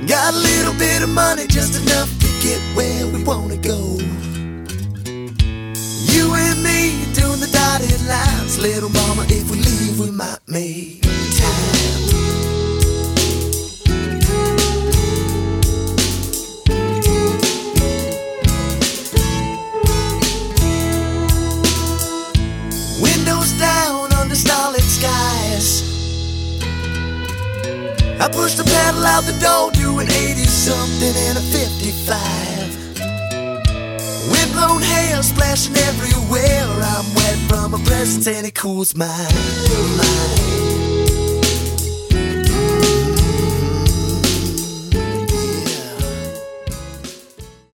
Got a little bit of money, just enough to get where we wanna go. You and me doing the dotted lines. Little mama, if we leave, we might make time. Windows down under starlit skies. I pushed the pedal out the door, doing 80-something in a 55. Windblown hair splashing everywhere. I'm wet from my presence and it cools my mind.